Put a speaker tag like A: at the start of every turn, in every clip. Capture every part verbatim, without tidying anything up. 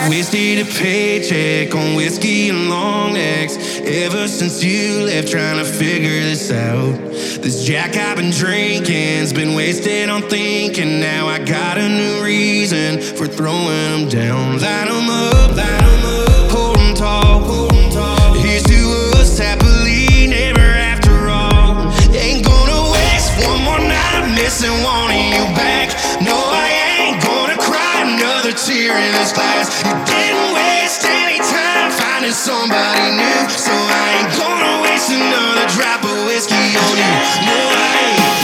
A: Wasted a paycheck on whiskey and long necks. Ever since you left, trying to figure this out. This Jack I've been drinking's been wasted on thinking. Now I got a new reason for throwing them down. Line them up, line them up, hold them tall, hold them tall. Here's to us happily, never after all. Ain't gonna waste one more night missing wanting you back. No, I ain't gonna cry another tear in this glass. You didn't waste any time finding somebody new, so I ain't gonna waste another drop of whiskey on you. No, I ain't.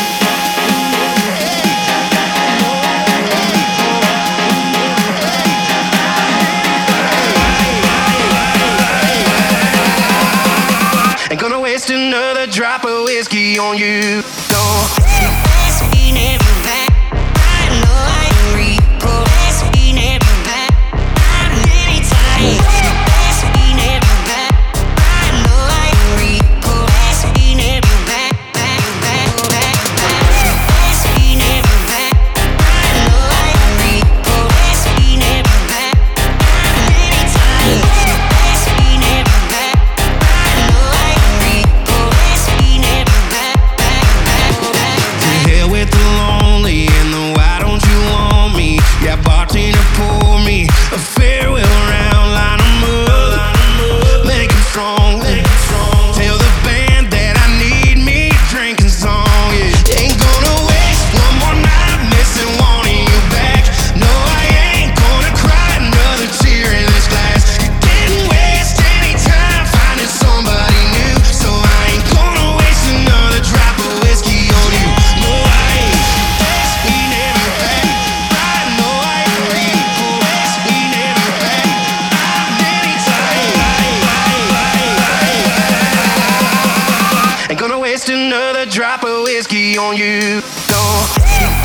A: Ain't gonna waste another drop of whiskey on you. No. A farewell round, line 'em up, make 'em strong. Tell the band that I need me a drinking song. Yeah. Ain't gonna waste one more night missing wanting you back. No, I ain't gonna cry another tear in this glass. You didn't waste any time finding somebody new, so I ain't gonna waste another drop of whiskey on you. No, I ain't. We never back. I know I agree. Ain't gonna waste another drop of whiskey on you. No.